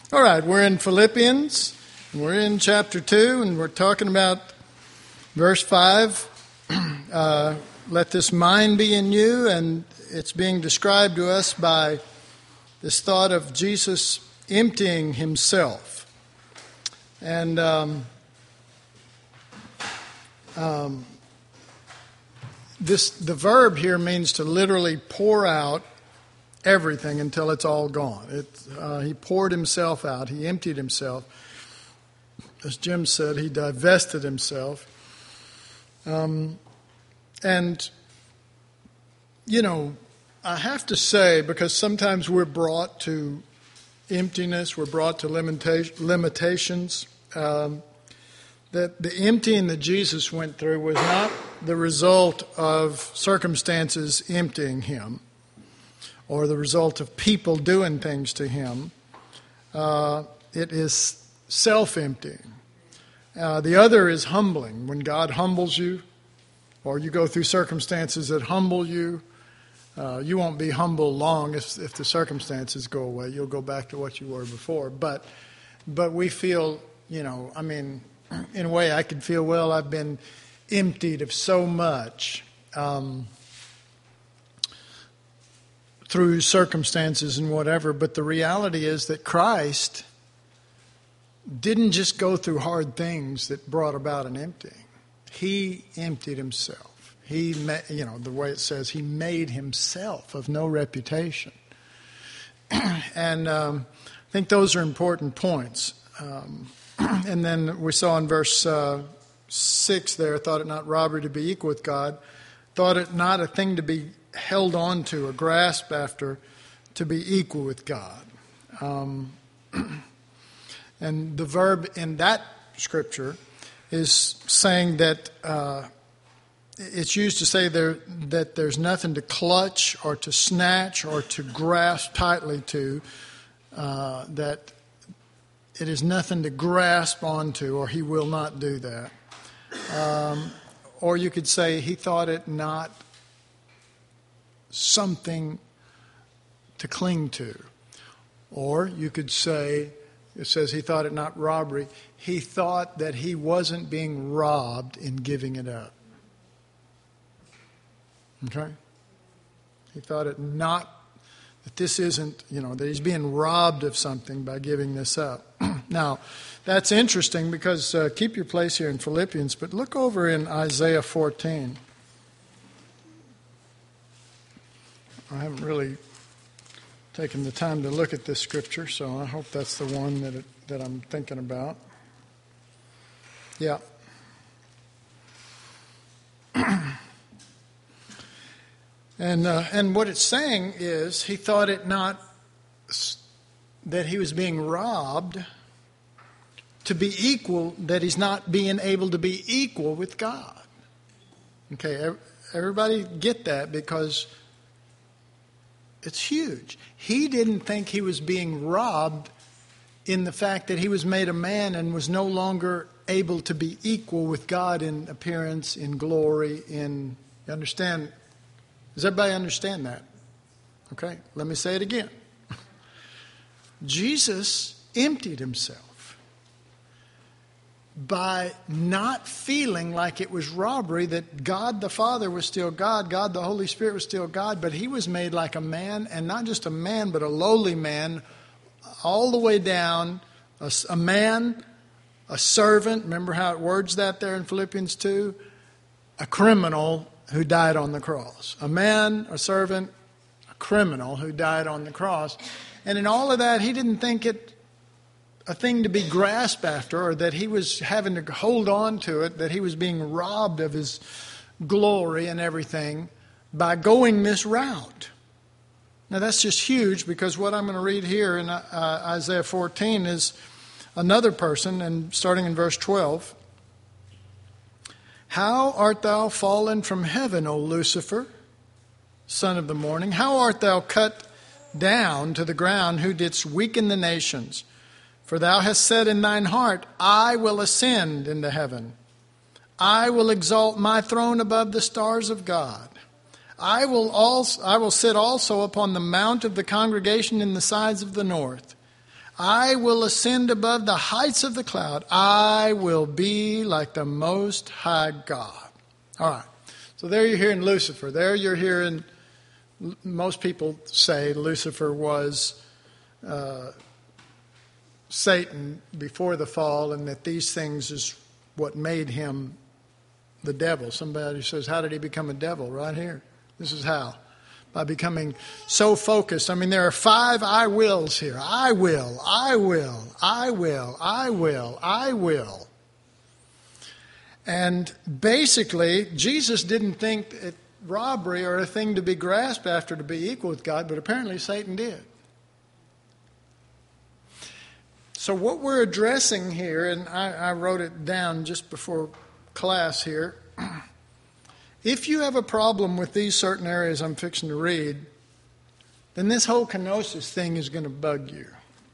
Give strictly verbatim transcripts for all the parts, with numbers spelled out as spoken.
All right, we're in Philippians, and we're in chapter two, and we're talking about verse five. Uh, let this mind be in you, and it's being described to us by this thought of Jesus emptying himself. And um, um, this the verb here means to literally pour out everything until it's all gone. It, uh, he poured himself out. He emptied himself. As Jim said, he divested himself. Um, and, you know, I have to say, because sometimes we're brought to emptiness, we're brought to limita- limitations, um, that the emptying that Jesus went through was not the result of circumstances emptying him, or the result of people doing things to him. Uh, it is self-emptying. Uh, the other is humbling. When God humbles you, or you go through circumstances that humble you, uh, you won't be humble long if, if the circumstances go away. You'll go back to what you were before. But, but we feel, you know, I mean, in a way I could feel, well, I've been emptied of so much. Um, through circumstances and whatever, but the reality is that Christ didn't just go through hard things that brought about an emptying. He emptied himself. He, you know, the way it says, he made himself of no reputation. And um, I think those are important points. Um, and then we saw in verse uh, six there, thought it not robbery to be equal with God, thought it not a thing to be held on to or grasped after, to be equal with God. Um, and the verb in that scripture is saying that uh, it's used to say there that there's nothing to clutch or to snatch or to grasp tightly to, uh, that it is nothing to grasp onto, or he will not do that. Um, or you could say he thought it not something to cling to. Or you could say, it says he thought it not robbery. He thought that he wasn't being robbed in giving it up. Okay? He thought it not, that this isn't, you know, that he's being robbed of something by giving this up. Now, that's interesting because, uh, keep your place here in Philippians, but look over in Isaiah fourteen. I haven't really taken the time to look at this scripture, so I hope that's the one that it, that I'm thinking about. Yeah. and uh, and what it's saying is he thought it not that he was being robbed to be equal, that he's not being able to be equal with God. Okay, everybody get that, because it's huge. He didn't think he was being robbed in the fact that he was made a man and was no longer able to be equal with God in appearance, in glory, in... You understand? Does everybody understand that? Okay, let me say it again. Jesus emptied himself by not feeling like it was robbery, that God the Father was still God, God the Holy Spirit was still God, but he was made like a man, and not just a man, but a lowly man, all the way down, a, a man, a servant, remember how it words that there in Philippians two? A criminal who died on the cross. A man, a servant, a criminal who died on the cross. And in all of that, he didn't think it a thing to be grasped after, or that he was having to hold on to it, that he was being robbed of his glory and everything by going this route. Now that's just huge, because what I'm going to read here in uh, Isaiah fourteen is another person, and starting in verse twelve. How art thou fallen from heaven, O Lucifer, son of the morning? How art thou cut down to the ground, who didst weaken the nations? For thou hast said in thine heart, I will ascend into heaven. I will exalt my throne above the stars of God. I will also I will sit also upon the mount of the congregation in the sides of the north. I will ascend above the heights of the cloud. I will be like the Most High God. All right. So there you're hearing Lucifer. There you're hearing, most people say Lucifer was uh, Satan before the fall, and that these things is what made him the devil. Somebody says, how did he become a devil? Right here. This is how. By becoming so focused. I mean, there are five I wills here. I will, I will, I will, I will, I will. And basically, Jesus didn't think it robbery or a thing to be grasped after to be equal with God, but apparently Satan did. So what we're addressing here, and I, I wrote it down just before class here. If you have a problem with these certain areas I'm fixing to read, then this whole kenosis thing is going to bug you.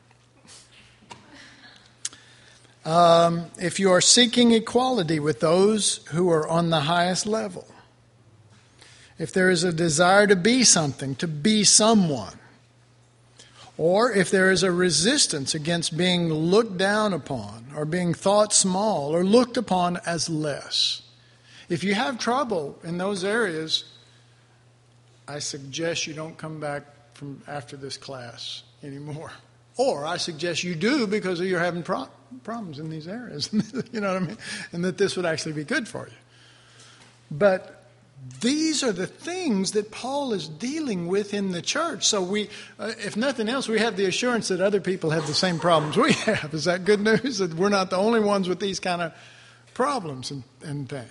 Um, if you are seeking equality with those who are on the highest level, if there is a desire to be something, to be someone, or if there is a resistance against being looked down upon or being thought small or looked upon as less, if you have trouble in those areas, I suggest you don't come back from after this class anymore. Or I suggest you do because you're having pro- problems in these areas. You know what I mean? And that this would actually be good for you. But these are the things that Paul is dealing with in the church. So we, uh, if nothing else, we have the assurance that other people have the same problems we have. Is that good news? That we're not the only ones with these kind of problems and, and things.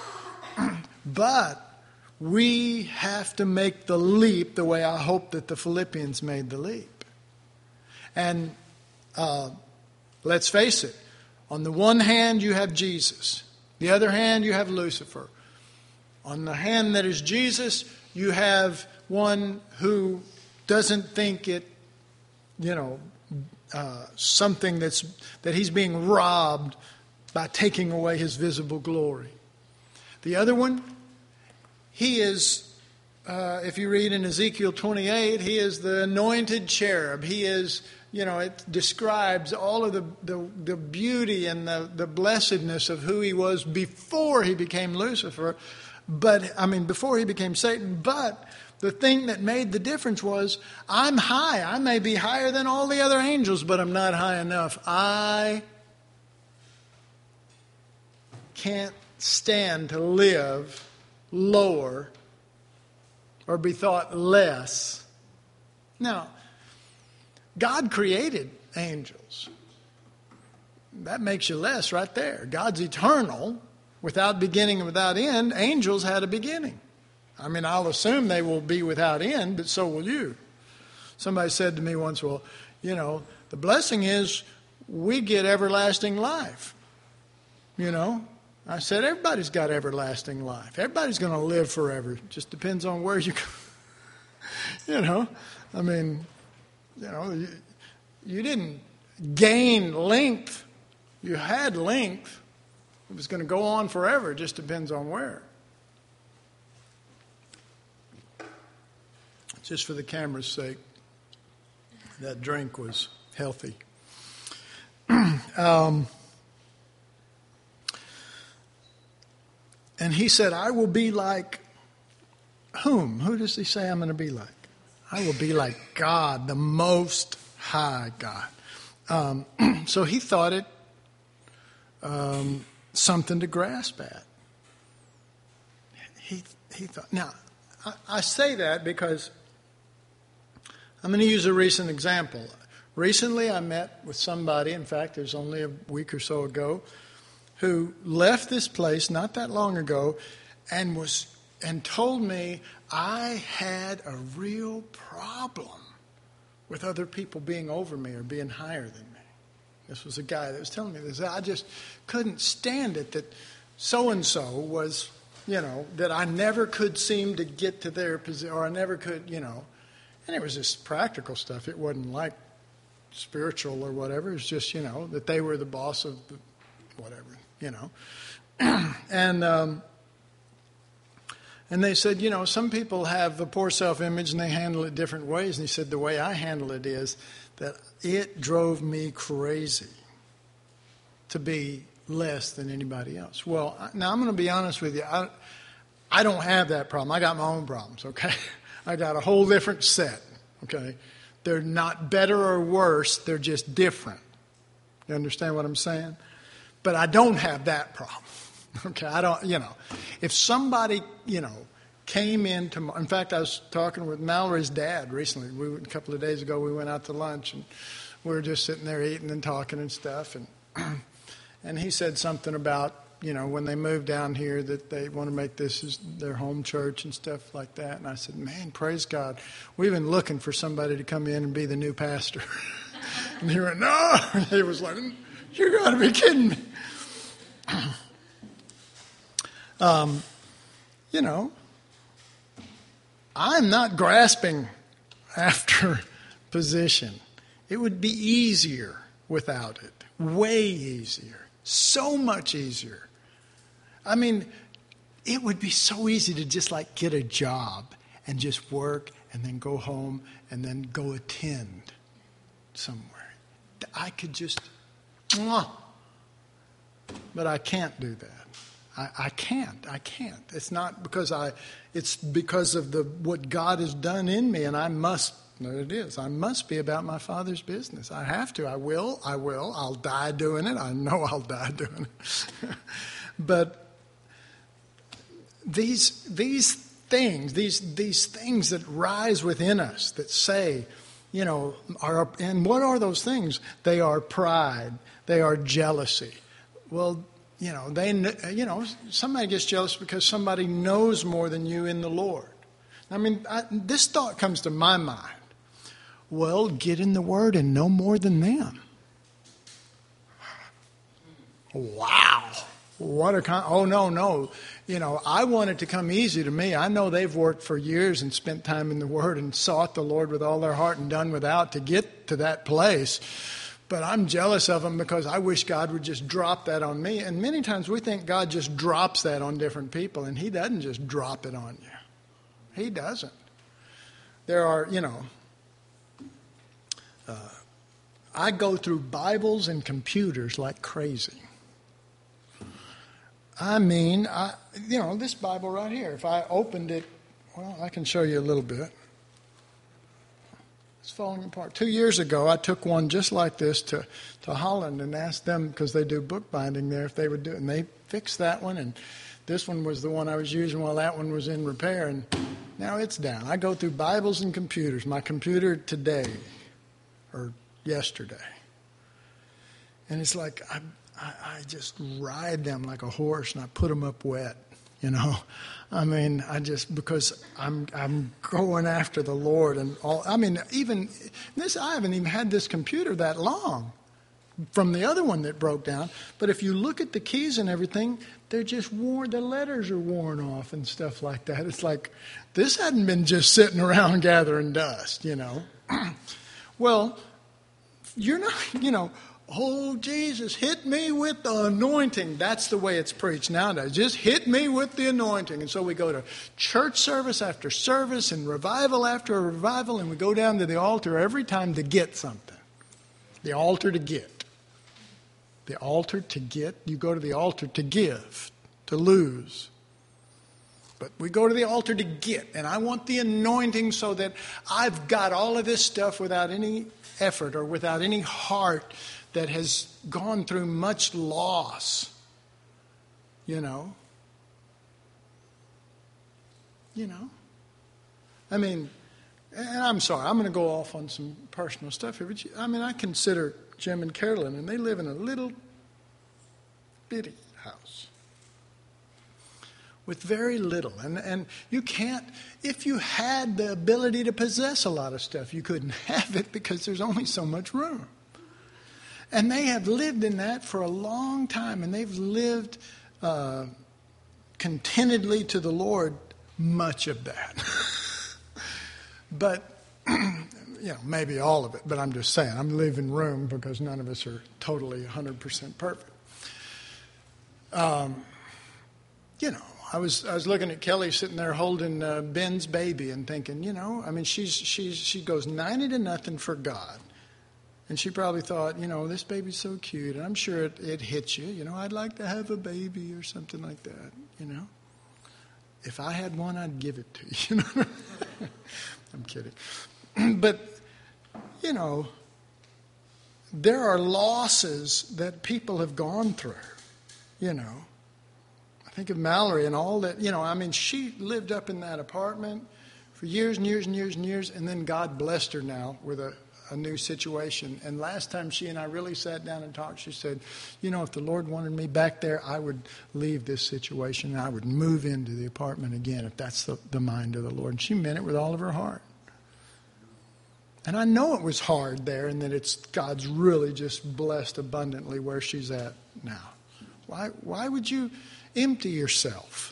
But we have to make the leap the way I hope that the Philippians made the leap. And uh, let's face it, on the one hand you have Jesus. The other hand you have Lucifer. On the hand that is Jesus, you have one who doesn't think it, you know, uh, something that's that he's being robbed by taking away his visible glory. The other one, he is, uh, if you read in Ezekiel twenty-eight, he is the anointed cherub. He is, you know, it describes all of the, the, the beauty and the, the blessedness of who he was before he became Lucifer. But, I mean, before he became Satan. But the thing that made the difference was, I'm high. I may be higher than all the other angels, but I'm not high enough. I can't stand to live lower or be thought less. Now, God created angels. That makes you less right there. God's eternal, without beginning and without end. Angels had a beginning. I mean, I'll assume they will be without end, but so will you. Somebody said to me once, well, you know, the blessing is we get everlasting life. You know, I said, everybody's got everlasting life. Everybody's going to live forever. It just depends on where you go. You know, I mean, you know, you, you didn't gain length. You had length. It was going to go on forever. It just depends on where. Just for the camera's sake, that drink was healthy. um, and he said, I will be like whom? Who does he say I'm going to be like? I will be like God, the Most High God. Um, so he thought it um, something to grasp at. He he thought. Now, I, I say that because I'm going to use a recent example. Recently, I met with somebody. In fact, it was only a week or so ago, who left this place not that long ago, and was and told me I had a real problem with other people being over me or being higher than me. This was a guy that was telling me this. I just couldn't stand it that so-and-so was, you know, that I never could seem to get to their position, or I never could, you know. And it was just practical stuff. It wasn't like spiritual or whatever. It's just, you know, that they were the boss of the whatever, you know. and um, and they said, you know, some people have a poor self-image and they handle it different ways. And he said, the way I handle it is that it drove me crazy to be less than anybody else. Well, now I'm going to be honest with you. I, I don't have that problem. I got my own problems, okay? I got a whole different set, okay? They're not better or worse. They're just different. You understand what I'm saying? But I don't have that problem, okay? I don't, you know, if somebody, you know, came into, in fact, I was talking with Mallory's dad recently. We, a couple of days ago, we went out to lunch, and we were just sitting there eating and talking and stuff, and and he said something about, you know, when they moved down here that they want to make this as their home church and stuff like that. And I said, man, praise God. We've been looking for somebody to come in and be the new pastor. And he went, no. And he was like, you got to be kidding me. um, you know, I'm not grasping after position. It would be easier without it. Way easier. So much easier. I mean, it would be so easy to just like get a job and just work and then go home and then go attend somewhere. I could just, mwah. But I can't do that. I, I can't. I can't. It's not because I, it's because of the what God has done in me, and I must, no, it is. I must be about my Father's business. I have to. I will. I will. I'll die doing it. I know I'll die doing it. But these these things, these these things that rise within us that say, you know, are, and what are those things? They are pride. They are jealousy. Well, you know, they, you know, somebody gets jealous because somebody knows more than you in the Lord. I mean, I, this thought comes to my mind. Well, get in the Word and know more than them. Wow. What a con- oh no no, you know, I want it to come easy to me. I know they've worked for years and spent time in the Word and sought the Lord with all their heart and done without to get to that place. But I'm jealous of them because I wish God would just drop that on me. And many times we think God just drops that on different people, and He doesn't just drop it on you. He doesn't. There are, you know, uh, I go through Bibles and computers like crazy. I mean, I, you know, this Bible right here, if I opened it, well, I can show you a little bit. It's falling apart. Two years ago, I took one just like this to, to Holland and asked them, because they do bookbinding there, if they would do it. And they fixed that one, and this one was the one I was using while that one was in repair, and now it's down. I go through Bibles and computers. My computer today, or yesterday. And it's like I, I, I just ride them like a horse, and I put them up wet, you know. I mean, I just, because I'm I'm going after the Lord and all. I mean, even this, I haven't even had this computer that long from the other one that broke down. But if you look at the keys and everything, they're just worn, the letters are worn off and stuff like that. It's like, this hadn't been just sitting around gathering dust, you know. Well, you're not, you know, oh, Jesus, hit me with the anointing. That's the way it's preached nowadays. Just hit me with the anointing. And so we go to church service after service and revival after revival, and we go down to the altar every time to get something. The altar to get. The altar to get. You go to the altar to give, to lose. But we go to the altar to get. And I want the anointing so that I've got all of this stuff without any effort or without any heart that has gone through much loss, you know. You know. I mean, and I'm sorry, I'm going to go off on some personal stuff here. But I mean, I consider Jim and Carolyn, and they live in a little bitty house with very little. And, and you can't, if you had the ability to possess a lot of stuff, you couldn't have it because there's only so much room. And they have lived in that for a long time, and they've lived uh, contentedly to the Lord much of that. But, you know, maybe all of it, but I'm just saying, I'm leaving room because none of us are totally one hundred percent perfect. Um, you know, I was I was looking at Kelly sitting there holding uh, Ben's baby and thinking, you know, I mean, she's she's she goes ninety to nothing for God. And she probably thought, you know, this baby's so cute. And I'm sure it, it hits you. You know, I'd like to have a baby or something like that, you know. If I had one, I'd give it to you. You know? I'm kidding. But, you know, there are losses that people have gone through, you know. I think of Mallory and all that, you know, I mean, she lived up in that apartment for years and years and years and years, and then God blessed her now with a, a new situation. And last time she and I really sat down and talked, she said, you know, if the Lord wanted me back there, I would leave this situation and I would move into the apartment again if that's the, the mind of the Lord. And she meant it with all of her heart. And I know it was hard there and that it's God's really just blessed abundantly where she's at now. Why, why would you empty yourself?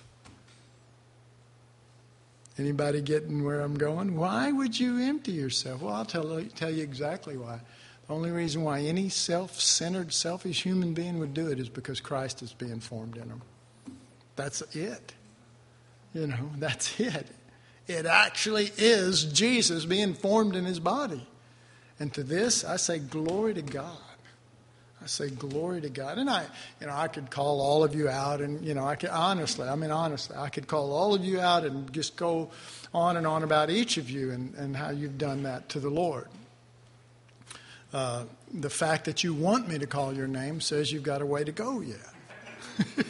Anybody getting where I'm going? Why would you empty yourself? Well, I'll tell, tell you exactly why. The only reason why any self-centered, selfish human being would do it is because Christ is being formed in them. That's it. You know, that's it. It actually is Jesus being formed in his body. And to this, I say glory to God. I say glory to God. And I, you know, I could call all of you out and, you know, I could honestly, I mean, honestly, I could call all of you out and just go on and on about each of you and, and how you've done that to the Lord. Uh, the fact that you want me to call your name says you've got a way to go yet.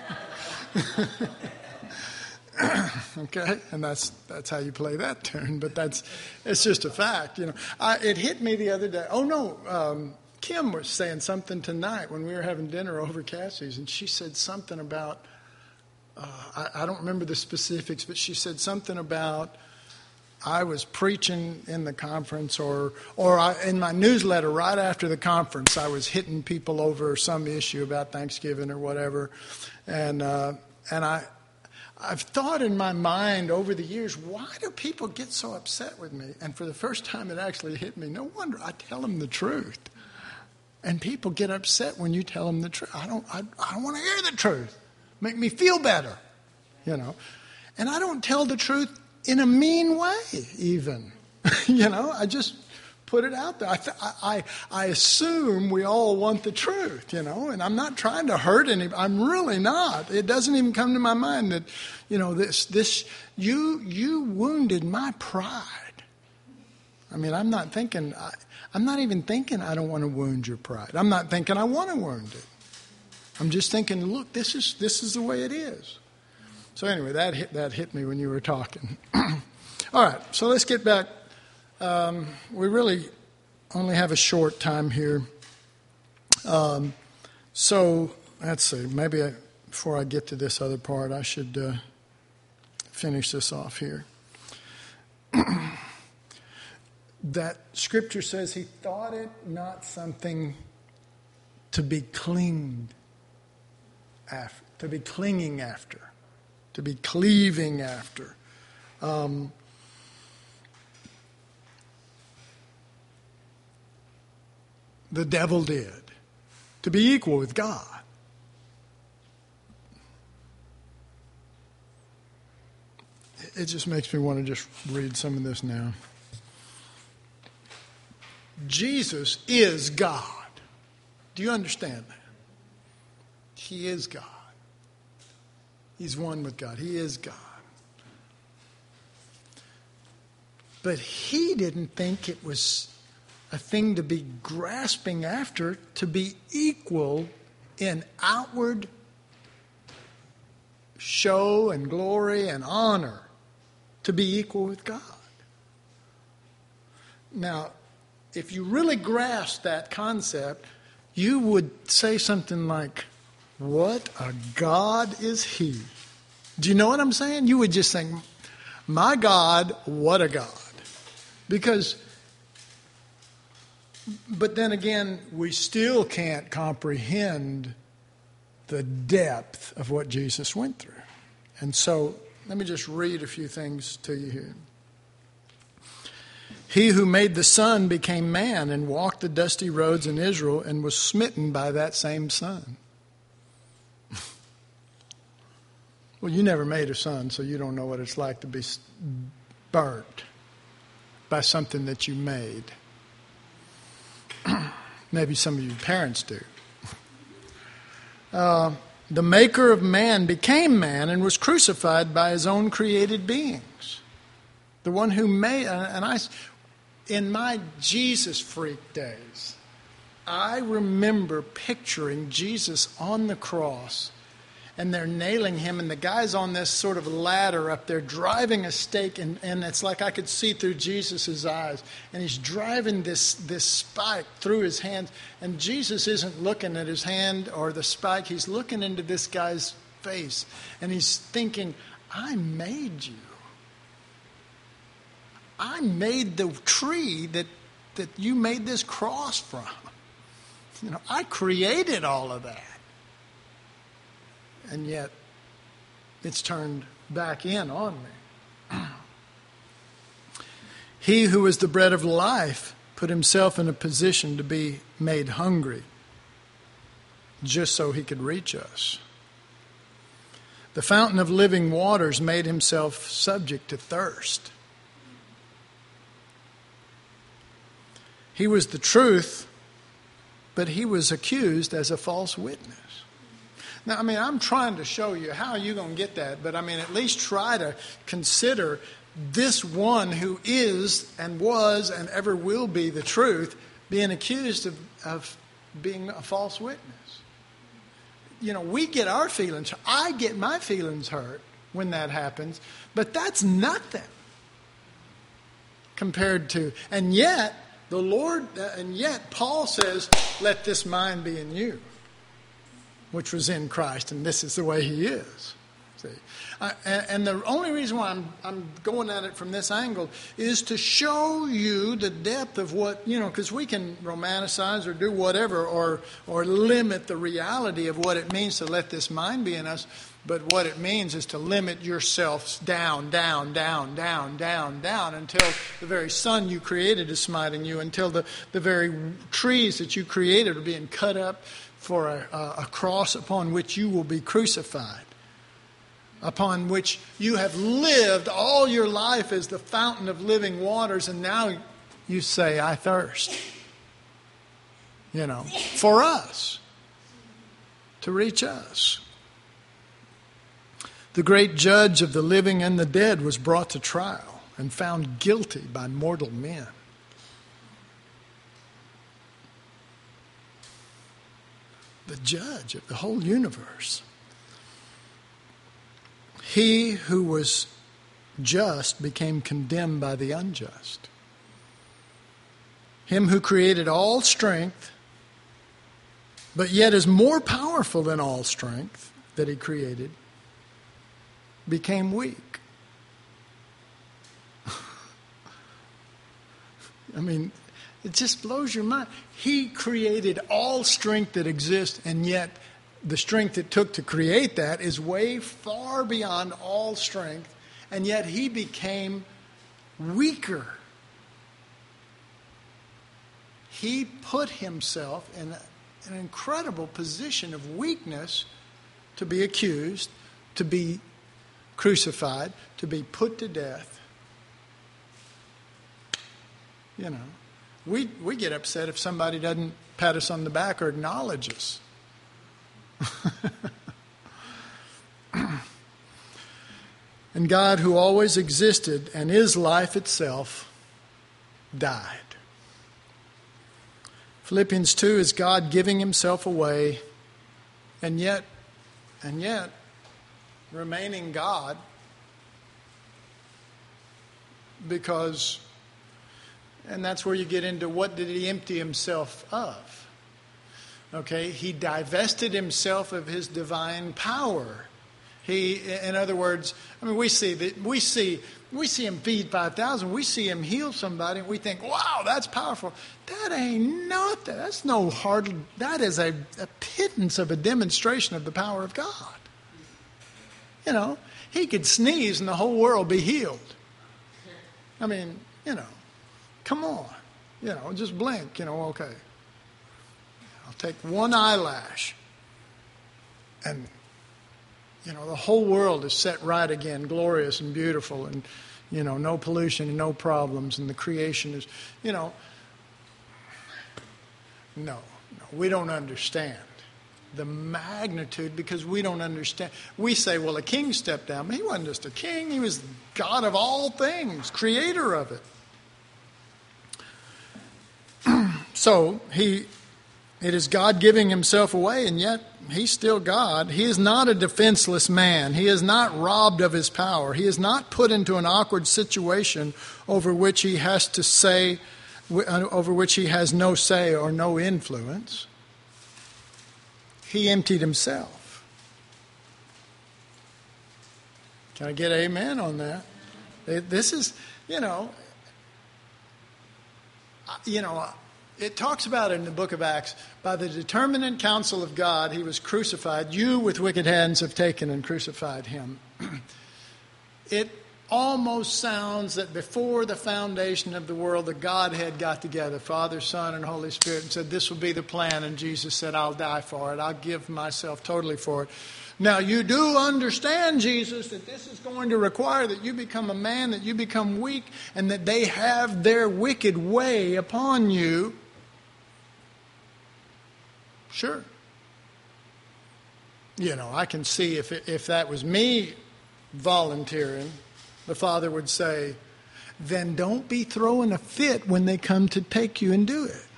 Okay, and that's that's how you play that tune. But that's it's just a fact, you know. I, it hit me the other day. Oh no, um, Kim was saying something tonight when we were having dinner over Cassie's, and she said something about. Uh, I, I don't remember the specifics, but she said something about I was preaching in the conference, or or I, in my newsletter right after the conference, I was hitting people over some issue about Thanksgiving or whatever, and uh, and I. I've thought in my mind over the years, why do people get so upset with me? And for the first time it actually hit me. No wonder I tell them the truth. And people get upset when you tell them the truth. I don't I, I don't want to hear the truth. Make me feel better, you know. And I don't tell the truth in a mean way even. You know, I just put it out there. I, th- I I assume we all want the truth, you know, and I'm not trying to hurt anybody. I'm really not. It doesn't even come to my mind that, you know, this this you you wounded my pride. I mean, I'm not thinking. I, I'm not even thinking I don't want to wound your pride. I'm not thinking I want to wound it. I'm just thinking, look, this is this is the way it is. So anyway, that hit that hit me when you were talking. All right, so let's get back. Um, we really only have a short time here. Um, so, let's see. Maybe I, before I get to this other part, I should uh, finish this off here. That scripture says he thought it not something to be clinged after, to be clinging after, to be cleaving after. Um The devil did, to be equal with God. It just makes me want to just read some of this now. Jesus is God. Do you understand that? He is God. He's one with God. He is God. But he didn't think it was a thing to be grasping after, to be equal in outward show and glory and honor, to be equal with God. Now, if you really grasp that concept, you would say something like, what a God is he? Do you know what I'm saying? You would just think, my God, what a God. Because But then again, we still can't comprehend the depth of what Jesus went through. And so, let me just read a few things to you here. He who made the sun became man and walked the dusty roads in Israel and was smitten by that same sun. Well, you never made a sun, so you don't know what it's like to be burnt by something that you made. Maybe some of you parents do. Uh, the maker of man became man and was crucified by his own created beings. The one who made, and I, in my Jesus freak days, I remember picturing Jesus on the cross, and they're nailing him, and the guy's on this sort of ladder up there driving a stake, and, and it's like I could see through Jesus' eyes, and he's driving this, this spike through his hands, and Jesus isn't looking at his hand or the spike, he's looking into this guy's face, and he's thinking, I made you. I made the tree that, that you made this cross from. You know, I created all of that. And yet, it's turned back in on me. He who is the bread of life put himself in a position to be made hungry just so he could reach us. The fountain of living waters made himself subject to thirst. He was the truth, but he was accused as a false witness. Now, I mean, I'm trying to show you how you're going to get that, but I mean, at least try to consider this one who is and was and ever will be the truth being accused of, of being a false witness. You know, we get our feelings, I get my feelings hurt when that happens, but that's nothing compared to, and yet, the Lord, uh, and yet Paul says, let this mind be in you, which was in Christ, and this is the way he is. See, uh, and, and the only reason why I'm, I'm going at it from this angle is to show you the depth of what, you know, because we can romanticize or do whatever or or limit the reality of what it means to let this mind be in us. But what it means is to limit yourselves down, down, down, down, down, down, until the very sun you created is smiting you, until the, the very trees that you created are being cut up for a, a cross upon which you will be crucified, upon which you have lived all your life as the fountain of living waters, and now you say, I thirst. You know, for us, to reach us. The great judge of the living and the dead was brought to trial and found guilty by mortal men. The judge of the whole universe. He who was just became condemned by the unjust. Him who created all strength, but yet is more powerful than all strength that he created, became weak. I mean, it just blows your mind. He created all strength that exists, and yet the strength it took to create that is way far beyond all strength, and yet he became weaker. He put himself in an incredible position of weakness to be accused, to be crucified, to be put to death. You know, we we get upset if somebody doesn't pat us on the back or acknowledge us. And God, who always existed and is life itself, died. Philippians two is God giving himself away, and yet, and yet, remaining God, because, and that's where you get into what did he empty himself of? Okay, he divested himself of his divine power. He, in other words, I mean, we see that we see we see him feed five thousand. We see him heal somebody, and we think, "Wow, that's powerful." That ain't nothing. That's no hard. That is a, a pittance of a demonstration of the power of God. You know, he could sneeze and the whole world be healed. I mean, you know, come on. You know, just blink, you know, okay. I'll take one eyelash and, you know, the whole world is set right again, glorious and beautiful and, you know, no pollution and no problems and the creation is, you know. No, no, we don't understand the magnitude because we don't understand. We say, well, a king stepped down. But he wasn't just a king. He was God of all things, creator of it. So he, it is God giving himself away, and yet he's still God. He is not a defenseless man. He is not robbed of his power. He is not put into an awkward situation over which he has to say, over which he has no say or no influence. He emptied himself. Can I get amen on that? This is, you know, you know, it talks about it in the book of Acts, by the determinate counsel of God, he was crucified. You with wicked hands have taken and crucified him. It almost sounds that before the foundation of the world, the Godhead got together, Father, Son, and Holy Spirit, and said, this will be the plan. And Jesus said, I'll die for it. I'll give myself totally for it. Now, you do understand, Jesus, that this is going to require that you become a man, that you become weak, and that they have their wicked way upon you. Sure. You know, I can see if it, if that was me volunteering, the Father would say, then don't be throwing a fit when they come to take you and do it.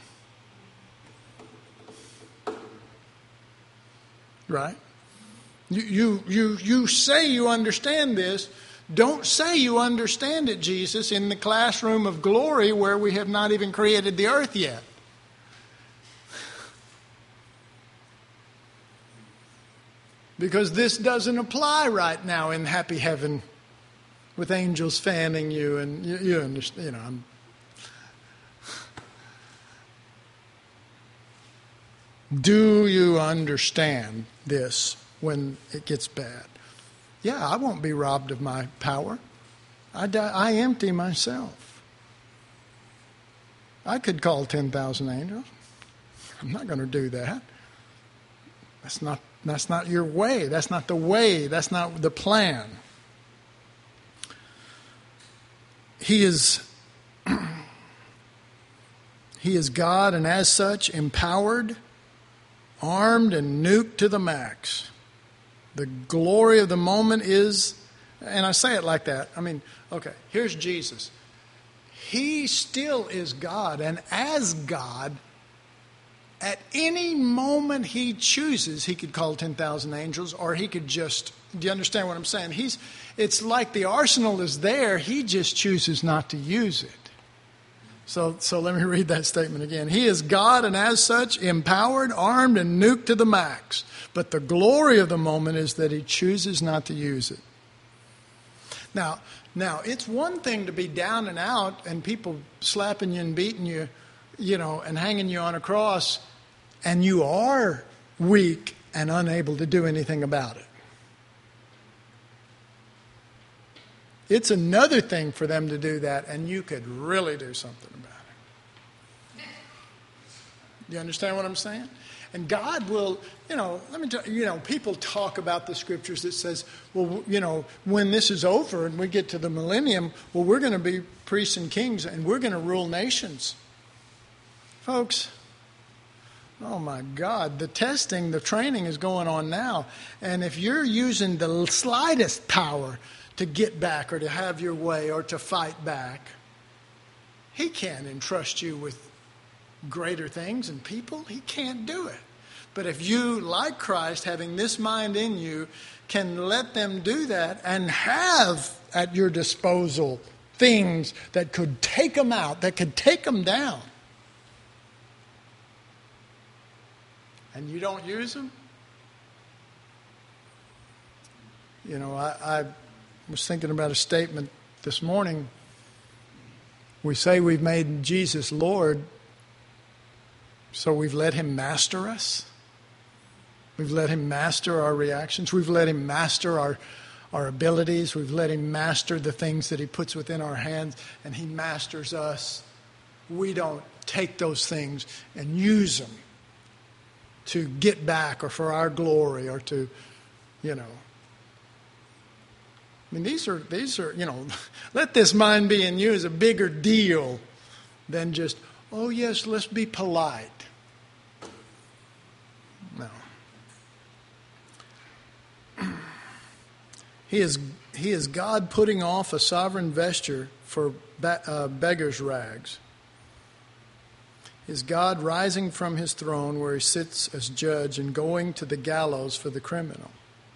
Right? You, you, you, you say you understand this. Don't say you understand it, Jesus, in the classroom of glory where we have not even created the earth yet. Because this doesn't apply right now in happy heaven with angels fanning you and you, you understand, you know. I'm, do you understand this when it gets bad? Yeah, I won't be robbed of my power. I, die, I empty myself. I could call ten thousand angels. I'm not going to do that. That's not That's not your way. That's not the way. That's not the plan. He is, he is God, and as such, empowered, armed, and nuked to the max. The glory of the moment is, and I say it like that. I mean, okay, here's Jesus. He still is God, and as God, at any moment he chooses, he could call ten thousand angels, or he could just, do you understand what I'm saying? He's, it's like the arsenal is there, he just chooses not to use it. So, so let me read that statement again. He is God, and as such, empowered, armed, and nuked to the max. But the glory of the moment is that he chooses not to use it. Now, now it's one thing to be down and out, and people slapping you and beating you, you know, and hanging you on a cross, and you are weak and unable to do anything about it. It's another thing for them to do that, and you could really do something about it. You understand what I'm saying? And God will, you know, let me tell you, you know, people talk about the scriptures that says, well, you know, when this is over and we get to the millennium, well, we're going to be priests and kings, and we're going to rule nations. Folks, oh my God, the testing, the training is going on now. And if you're using the slightest power to get back or to have your way or to fight back, he can't entrust you with greater things and people. He can't do it. But if you, like Christ, having this mind in you, can let them do that and have at your disposal things that could take them out, that could take them down, and you don't use them? You know, I, I was thinking about a statement this morning. We say we've made Jesus Lord, so we've let him master us. We've let him master our reactions. We've let him master our, our abilities. We've let him master the things that he puts within our hands, and he masters us. We don't take those things and use them to get back or for our glory or to, you know. I mean, these are, these are, you know, let this mind be in you is a bigger deal than just, oh, yes, let's be polite. No. He is, he is God putting off a sovereign vesture for ba- uh, beggar's rags. He is God rising from his throne where he sits as judge and going to the gallows for the criminal.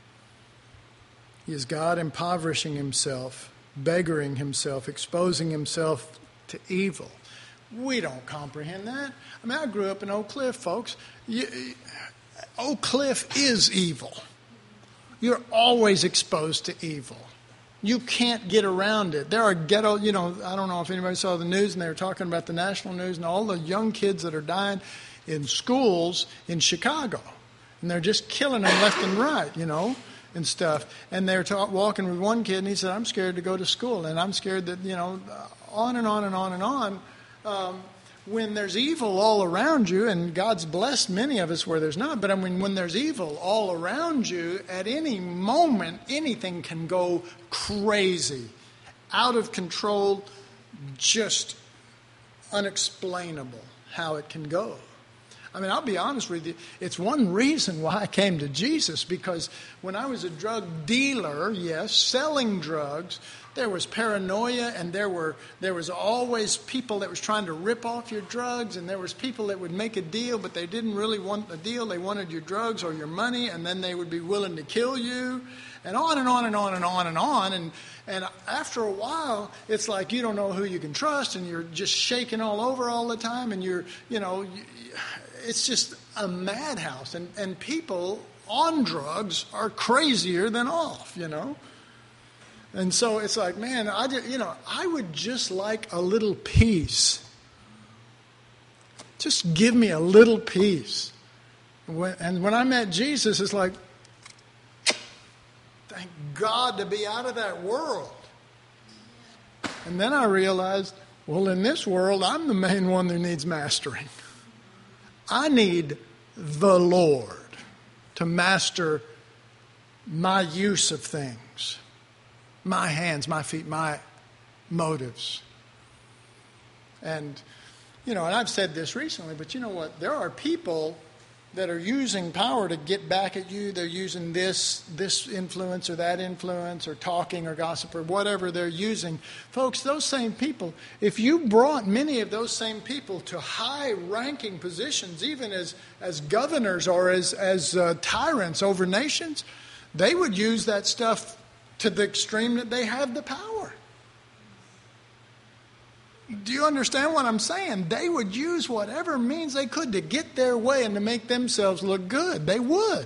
He is God impoverishing himself, beggaring himself, exposing himself to evil. We don't comprehend that. I mean, I grew up in Oak Cliff, folks. You, Oak Cliff is evil. You're always exposed to evil. You can't get around it. There are ghetto, you know, I don't know if anybody saw the news, and they were talking about the national news and all the young kids that are dying in schools in Chicago. And they're just killing them left and right, you know, and stuff. And they were ta- walking with one kid, and he said, I'm scared to go to school. And I'm scared that, you know, on and on and on and on. Um, when there's evil all around you, and God's blessed many of us where there's not, but I mean, when there's evil all around you, at any moment, anything can go crazy, out of control, just unexplainable how it can go. I mean, I'll be honest with you, it's one reason why I came to Jesus, because when I was a drug dealer, yes, selling drugs, there was paranoia, and there were there was always people that was trying to rip off your drugs, and there was people that would make a deal, but they didn't really want the deal. They wanted your drugs or your money, and then they would be willing to kill you, and on and on and on and on and on. And and after a while, it's like you don't know who you can trust, and you're just shaking all over all the time, and you're, you know, it's just a madhouse. And, and people on drugs are crazier than off, you know. And so it's like, man, I just, you know, I would just like a little peace. Just give me a little peace. When, and when I met Jesus, it's like, thank God to be out of that world. And then I realized, well, in this world, I'm the main one who needs mastering. I need the Lord to master my use of things. My hands, my feet, my motives. And, you know, and I've said this recently, but you know what? There are people that are using power to get back at you. They're using this, this influence or that influence, or talking or gossip or whatever they're using. Folks, those same people, if you brought many of those same people to high-ranking positions, even as, as governors or as, as uh, tyrants over nations, they would use that stuff to the extreme that they have the power. Do you understand what I'm saying? They would use whatever means they could to get their way and to make themselves look good. They would.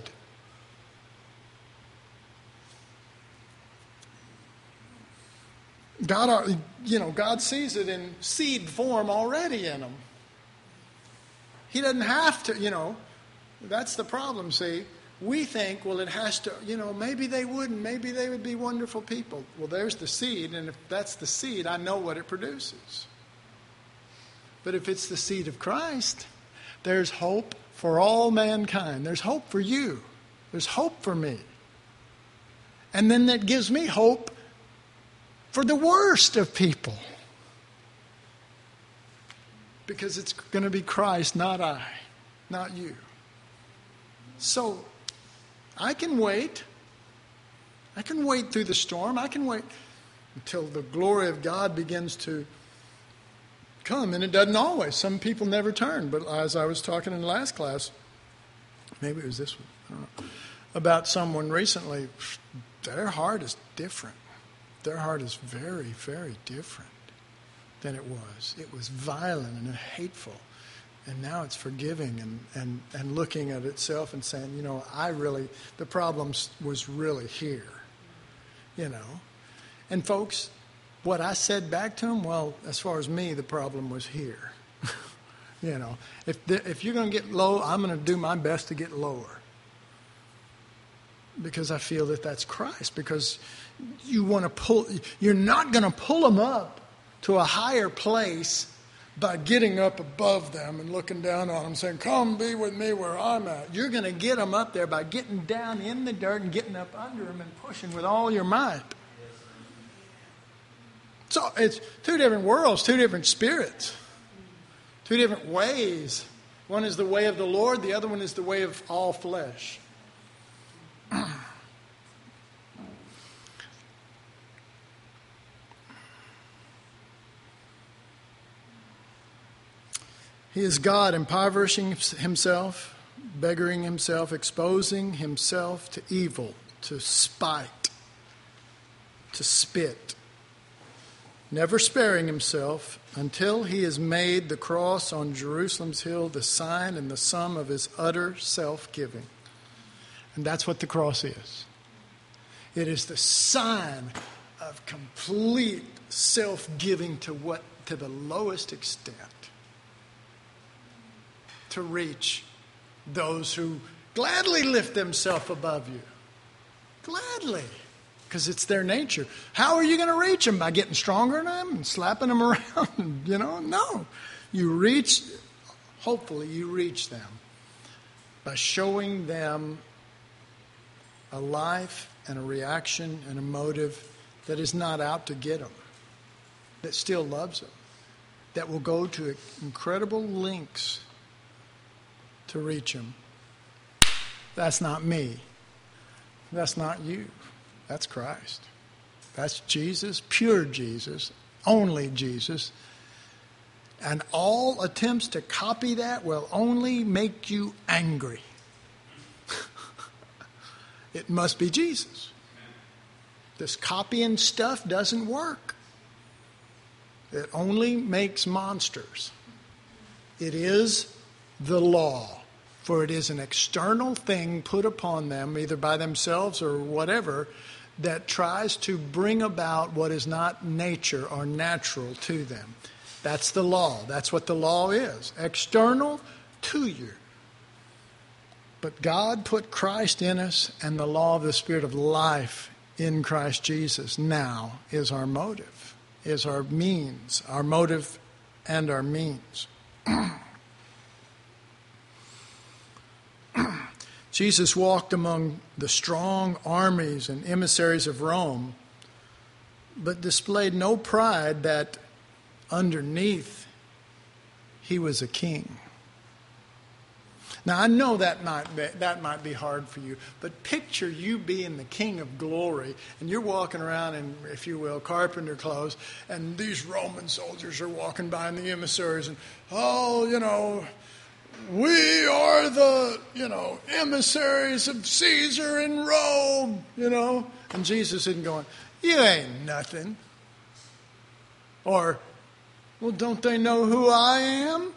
God, you know, God sees it in seed form already in them. He doesn't have to, you know. That's the problem, see. We think, well, it has to, you know, maybe they wouldn't. Maybe they would be wonderful people. Well, there's the seed, and if that's the seed, I know what it produces. But if it's the seed of Christ, there's hope for all mankind. There's hope for you. There's hope for me. And then that gives me hope for the worst of people. Because it's going to be Christ, not I, not you. So I can wait. I can wait through the storm. I can wait until the glory of God begins to come. And it doesn't always. Some people never turn. But as I was talking in the last class, maybe it was this one, I don't know, about someone recently, their heart is different. Their heart is very, very different than it was. It was violent and hateful. And now it's forgiving and, and, and looking at itself and saying, you know, I really, the problem was really here, you know. And folks, what I said back to him, well, as far as me, the problem was here. You know, if the, if you're going to get low, I'm going to do my best to get lower. Because I feel that that's Christ. Because you want to pull, you're not going to pull them up to a higher place by getting up above them and looking down on them saying, come be with me where I'm at. You're going to get them up there by getting down in the dirt and getting up under them and pushing with all your might. So it's two different worlds, two different spirits, two different ways One is the way of the Lord, the other one is the way of all flesh. He is God impoverishing himself, beggaring himself, exposing himself to evil, to spite, to spit, never sparing himself until he has made the cross on Jerusalem's hill the sign and the sum of his utter self-giving. And that's what the cross is. It is the sign of complete self-giving to what, to the lowest extent, to reach those who gladly lift themselves above you. Gladly. Because it's their nature. How are you going to reach them? By getting stronger than them and slapping them around? You know, no. You reach, hopefully you reach them by showing them a life and a reaction and a motive that is not out to get them, that still loves them, that will go to incredible lengths to reach them. That's not me. That's not you. That's Christ. That's Jesus, pure Jesus, only Jesus. And all attempts to copy that will only make you angry. It must be Jesus. This copying stuff doesn't work. It only makes monsters. It is the law, for it is an external thing put upon them, either by themselves or whatever, that tries to bring about what is not nature or natural to them. That's the law. That's what the law is. External to you. But God put Christ in us, and the law of the Spirit of life in Christ Jesus now is our motive, is our means, our motive and our means. Jesus walked among the strong armies and emissaries of Rome, but displayed no pride that underneath he was a king. Now, I know that might be, that might be hard for you, but picture you being the king of glory, and you're walking around in, if you will, carpenter clothes, and these Roman soldiers are walking by in the emissaries, and, oh, you know, we are the, you know, emissaries of Caesar in Rome, you know. And Jesus isn't going, you ain't nothing. Or, well, don't they know who I am?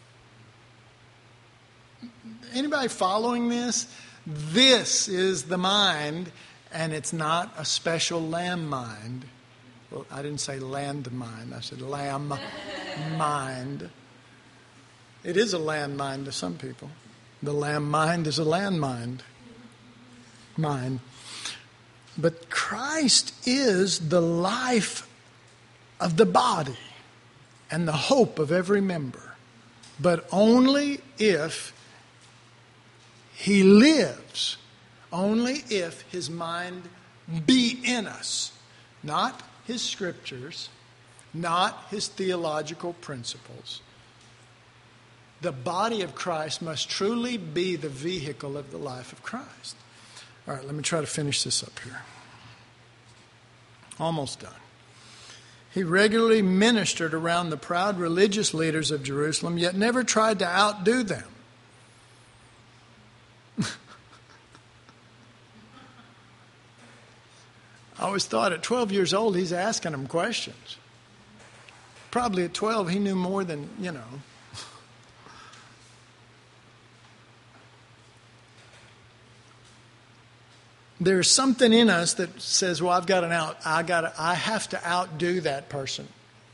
Anybody following this? This is the mind, and it's not a special lamb mind. Well, I didn't say land mind. I said lamb mind. It is a landmine to some people. The lamb mind is a landmine. Mine. But Christ is the life of the body and the hope of every member. But only if he lives. Only if his mind be in us. Not his scriptures. Not his theological principles. The body of Christ must truly be the vehicle of the life of Christ. All right, let me try to finish this up here. Almost done. He regularly ministered around the proud religious leaders of Jerusalem, yet never tried to outdo them. I always thought at twelve years old, he's asking them questions. Probably at twelve, he knew more than, you know. There's something in us that says, well, I've got an out, I got to, I have to outdo that person.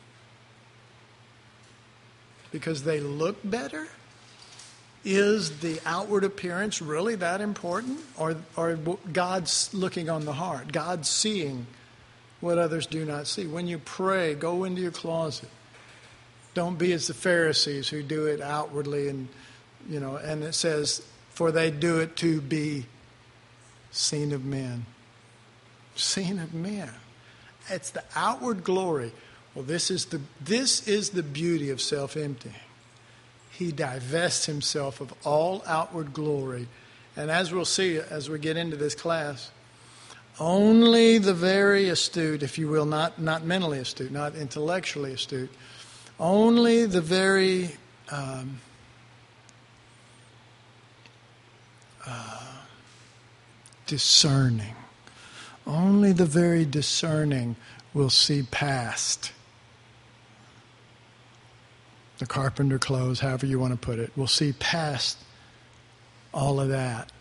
Because they look better? Is the outward appearance really that important? Or, or God's looking on the heart? God's seeing what others do not see. When you pray, go into your closet. Don't be as the Pharisees who do it outwardly, and you know, and it says, for they do it to be seen of men. Seen of men. It's the outward glory. Well, this is the this is the beauty of self-emptying. he divests himself of all outward glory. And as we'll see as we get into this class, only the very astute, if you will, not, not mentally astute, not intellectually astute, only the very um, uh, discerning, only the very discerning will see past the carpenter clothes, however you want to put it, will see past all of that.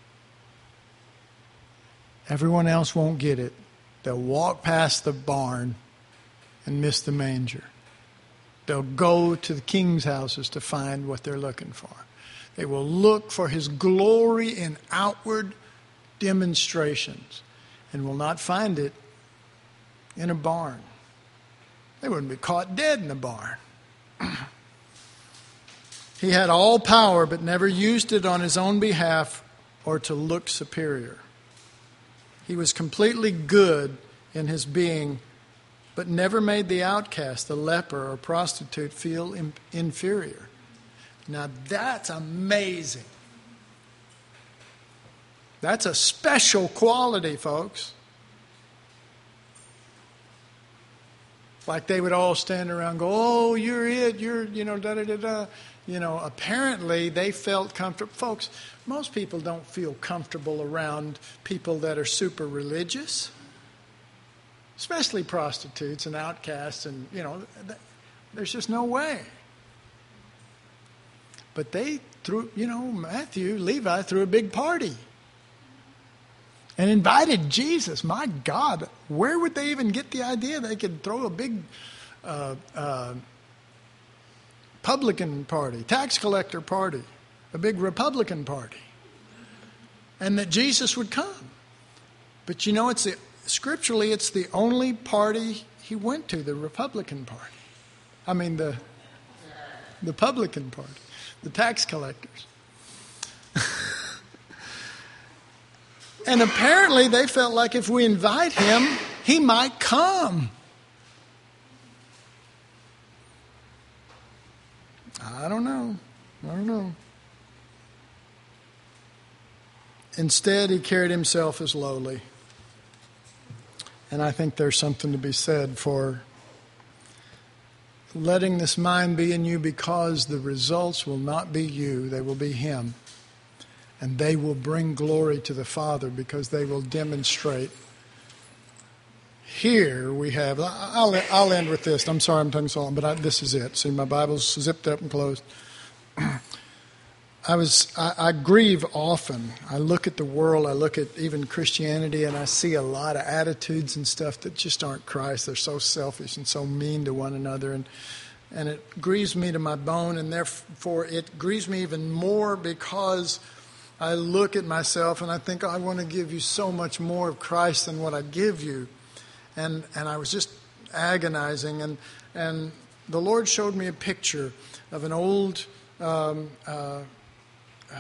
Everyone else won't get it. They'll walk past the barn and miss the manger. They'll go to the king's houses to find what they're looking for. They will look for his glory in outward demonstrations and will not find it in a barn. They wouldn't be caught dead in the barn. He had all power but never used it on his own behalf or to look superior. He was completely good in his being, but never made the outcast, the leper or prostitute feel in- inferior. Now that's amazing. That's a special quality, folks. Like they would all stand around and go, oh, you're it, you're, you know, da-da-da-da. You know, apparently they felt comfortable. Folks, most people don't feel comfortable around people that are super religious, especially prostitutes and outcasts, and, you know, there's just no way. But they threw, you know, Matthew, Levi threw a big party and invited Jesus. My God, where would they even get the idea they could throw a big uh, uh, publican party, tax collector party, a big Republican party, and that Jesus would come? But you know, it's the, scripturally, it's the only party he went to, the Republican Party. I mean, the the publican party, the tax collectors. And apparently they felt like if we invite him, he might come. I don't know. I don't know. Instead, he carried himself as lowly. And I think there's something to be said for letting this mind be in you, because the results will not be you, they will be him. And they will bring glory to the Father because they will demonstrate. Here we have, I'll, I'll end with this. I'm sorry I'm talking so long, but I, this is it. See, my Bible's zipped up and closed. I was, I, I grieve often. I look at the world, I look at even Christianity, and I see a lot of attitudes and stuff that just aren't Christ. They're so selfish and so mean to one another, and and it grieves me to my bone, and therefore it grieves me even more because I look at myself and I think, oh, I want to give you so much more of Christ than what I give you. And and I was just agonizing, and and the Lord showed me a picture of an old um, uh, uh,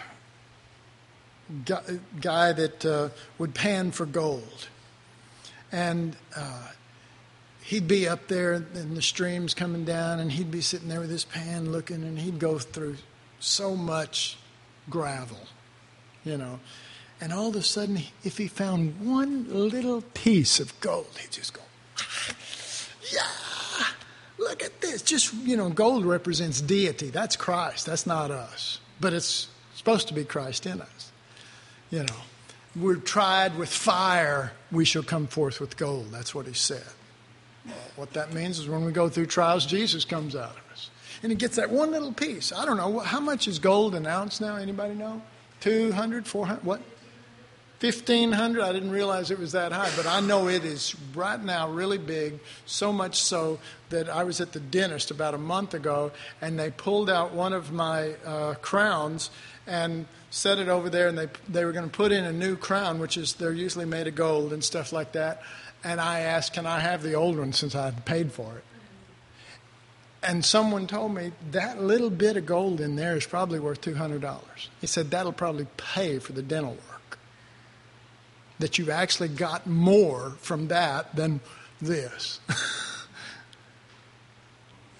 guy, guy that uh, would pan for gold. And uh, he'd be up there and the stream's coming down, and he'd be sitting there with his pan looking, and he'd go through so much gravel, you know. And all of a sudden, if he found one little piece of gold, he'd just go, ah, yeah, look at this. Just, you know, gold represents deity. That's Christ. That's not us. But it's supposed to be Christ in us. You know, we're tried with fire, we shall come forth with gold. That's what he said. Well, what that means is when we go through trials, Jesus comes out of us. And he gets that one little piece. I don't know, how much is gold an ounce now? Anybody know? two hundred, four hundred, what? fifteen hundred? I didn't realize it was that high, but I know it is right now really big, so much so that I was at the dentist about a month ago, and they pulled out one of my uh, crowns and set it over there, and they they were going to put in a new crown, which is, they're usually made of gold and stuff like that. And I asked, can I have the old one since I had paid for it? And someone told me that little bit of gold in there is probably worth two hundred dollars. He said that'll probably pay for the dental work. That you've actually got more from that than this.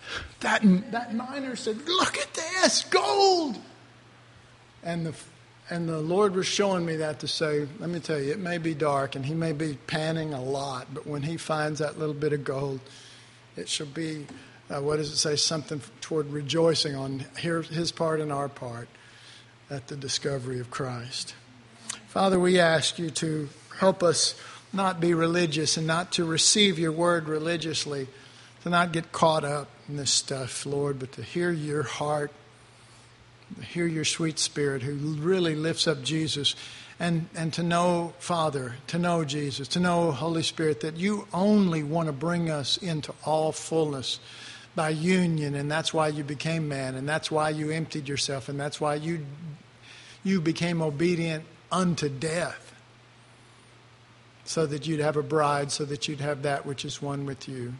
that, that miner said, look at this, gold. And the and the Lord was showing me that to say, let me tell you, it may be dark and he may be panning a lot, but when he finds that little bit of gold, it shall be, uh, what does it say, something toward rejoicing on his part and our part at the discovery of Christ. Father, we ask you to help us not be religious and not to receive your word religiously, to not get caught up in this stuff, Lord, but to hear your heart, hear your sweet Spirit who really lifts up Jesus, and, and to know, Father, to know Jesus, to know, Holy Spirit, that you only want to bring us into all fullness by union, and that's why you became man, and that's why you emptied yourself, and that's why you you became obedient unto death, so that you'd have a bride, so that you'd have that which is one with you.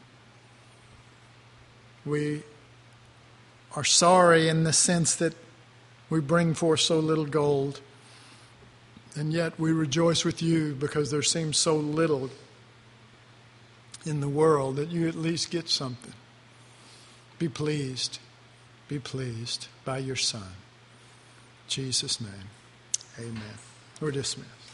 We are sorry in the sense that we bring forth so little gold, and yet we rejoice with you because there seems so little in the world that you at least get something. Be pleased, be pleased by your Son. In Jesus' name, amen. We're dismissed.